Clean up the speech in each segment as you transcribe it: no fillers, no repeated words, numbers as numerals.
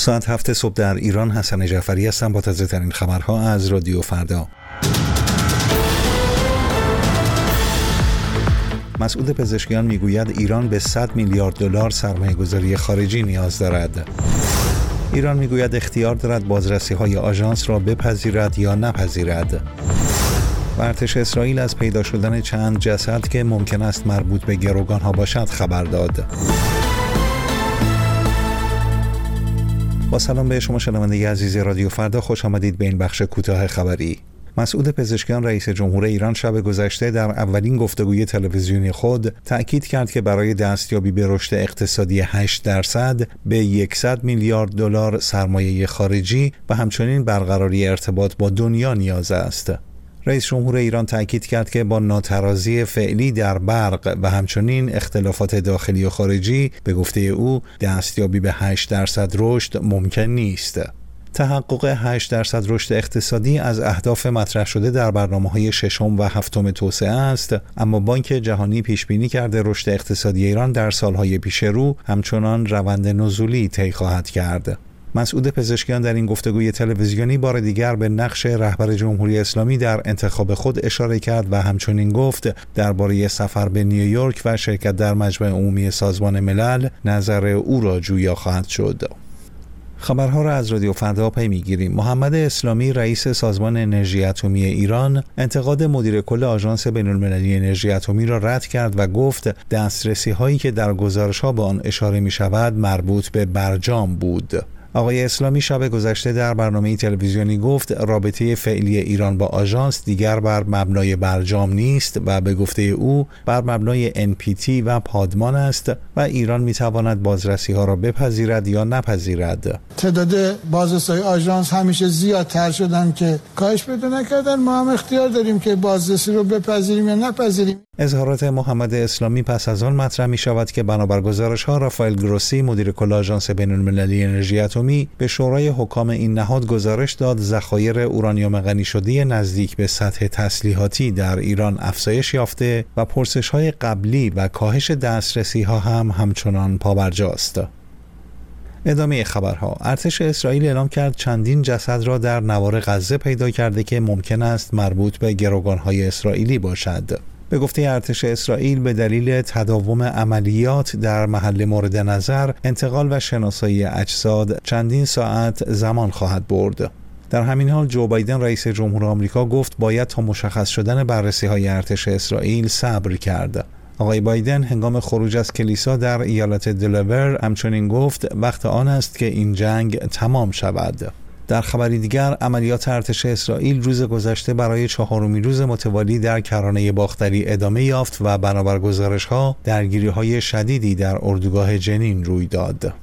ساعت 7 صبح در ایران. حسن جعفری هستم با تازه ترین خبرها از رادیو فردا. مسئول پزشکیان میگوید ایران به 100 میلیارد دلار سرمایه‌گذاری خارجی نیاز دارد. ایران میگوید اختیار دارد بازرسی‌های آژانس را بپذیرد یا نپذیرد. و ارتش اسرائیل از پیدا شدن چند جسد که ممکن است مربوط به گروگان‌ها باشد خبر داد. با سلام به شما شنونده عزیز رادیو فردا، خوش آمدید به این بخش کوتاه خبری. مسئول پزشکیان رئیس جمهور ایران شب گذشته در اولین گفتگوی تلویزیونی خود تأکید کرد که برای دستیابی به رشد اقتصادی 8% به 100 میلیارد دلار سرمایه خارجی و همچنین برقراری ارتباط با دنیا نیاز است. رئیس جمهور ایران تأکید کرد که با ناترازی فعلی در برق و همچنین اختلافات داخلی و خارجی به گفته او دستیابی به 8% رشد ممکن نیست. تحقق 8% رشد اقتصادی از اهداف مطرح شده در برنامه‌های ششم و هفتم توسعه است، اما بانک جهانی پیش بینی کرده رشد اقتصادی ایران در سالهای پیش رو همچنان روند نزولی طی خواهد کرد. مسئول پزشکیان در این گفتگوی تلویزیونی بار دیگر به نقش رهبر جمهوری اسلامی در انتخاب خود اشاره کرد و همچنین گفت درباره سفر به نیویورک و شرکت در مجمع عمومی سازمان ملل نظر او را جویا خواهد شد. خبرها را از رادیو فردا پی میگیریم. محمد اسلامی رئیس سازمان انرژی اتمی ایران انتقاد مدیر کل آژانس بین‌المللی انرژی اتمی را رد کرد و گفت دسترسی هایی که در گزارش‌ها به آن اشاره می شود مربوط به برجام بود. آقای اسلامی شب گذشته در برنامه تلویزیونی گفت رابطه فعلی ایران با آژانس دیگر بر مبنای برجام نیست و به گفته او بر مبنای NPT و پادمان است و ایران میتواند بازرسی ها را بپذیرد یا نپذیرد. تعداد بازرسای آژانس همیشه زیادتر شدن که کاهش پیدا نکردن. ما هم اختیار داریم که بازرسی رو بپذیریم یا نپذیریم. اظهارات محمد اسلامی پس از آن مطرح می شود که بنابر گزارش ها رافائل گروسی مدیر کل آژانس بین‌المللی انرژی اتمی به شورای حکام این نهاد گزارش داد ذخایر اورانیوم غنی شده نزدیک به سطح تسلیحاتی در ایران افزایش یافته و پرسش های قبلی و کاهش دسترسی ها هم همچنان پابرجاست. ادامه خبرها. ارتش اسرائیل اعلام کرد چندین جسد را در نوار غزه پیدا کرده که ممکن است مربوط به گروگان‌های اسرائیلی باشد. به گفته ارتش اسرائیل به دلیل تداوم عملیات در محل مورد نظر انتقال و شناسایی اجساد چندین ساعت زمان خواهد برد. در همین حال جو بایدن رئیس جمهور آمریکا گفت باید تا مشخص شدن بررسی‌های ارتش اسرائیل صبر کرد. آقای بایدن هنگام خروج از کلیسا در ایالت دلاور همچنین گفت وقت آن است که این جنگ تمام شود. در خبری دیگر عملیات ارتش اسرائیل روز گذشته برای چهارمین روز متوالی در کرانه باختری ادامه یافت و بنابر گزارش‌ها درگیری‌های شدیدی در اردوگاه جنین روی داد.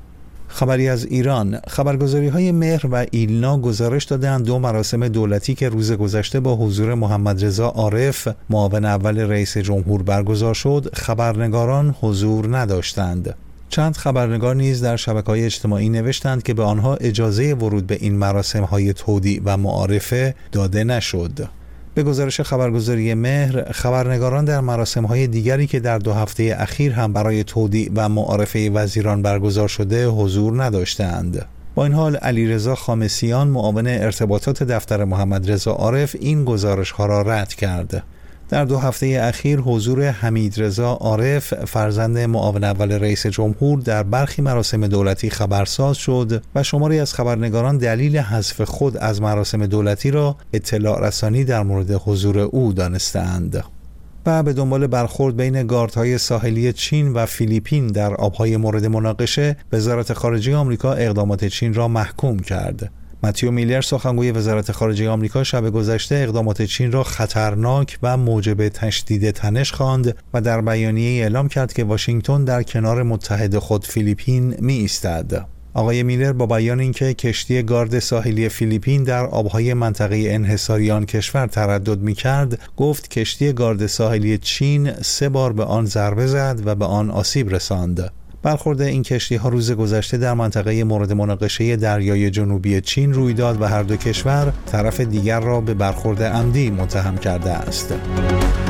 خبری از ایران. خبرگزاری‌های مهر و ایلنا گزارش دادند دو مراسم دولتی که روز گذشته با حضور محمد رضا عارف معاون اول رئیس جمهور برگزار شد خبرنگاران حضور نداشتند. چند خبرنگار نیز در شبکه‌های اجتماعی نوشتند که به آنها اجازه ورود به این مراسم‌های تودیع و معارفه داده نشد. به گزارش خبرگزاری مهر، خبرنگاران در مراسم‌های دیگری که در 2 هفته اخیر هم برای تودیع و معارفه وزیران برگزار شده حضور نداشتند. با این حال علیرضا خامسیان معاون ارتباطات دفتر محمد رضا عارف این گزارش‌ها را رد کرد. در 2 هفته اخیر حضور حمیدرضا عارف فرزند معاون اول رئیس جمهور در برخی مراسم دولتی خبرساز شد و شماری از خبرنگاران دلیل حذف خود از مراسم دولتی را اطلاع رسانی در مورد حضور او دانستند. و به دنبال برخورد بین گاردهای ساحلی چین و فیلیپین در آبهای مورد مناقشه، وزارت خارجه آمریکا اقدامات چین را محکوم کرد. متیو میلر سخنگوی وزارت خارجه آمریکا شب گذشته اقدامات چین را خطرناک و موجب تشدید تنش خواند و در بیانیه اعلام کرد که واشنگتن در کنار متحد خود فیلیپین می ایستد. آقای میلر با بیان اینکه کشتی گارد ساحلی فیلیپین در آبهای منطقه انحصاری آن کشور تردد می‌کرد، گفت کشتی گارد ساحلی چین 3 بار به آن ضربه زد و به آن آسیب رساند. برخورد این کشتی‌ها روز گذشته در منطقه مورد مناقشه دریای جنوبی چین روی داد و هر دو کشور طرف دیگر را به برخورد عمدی متهم کرده است.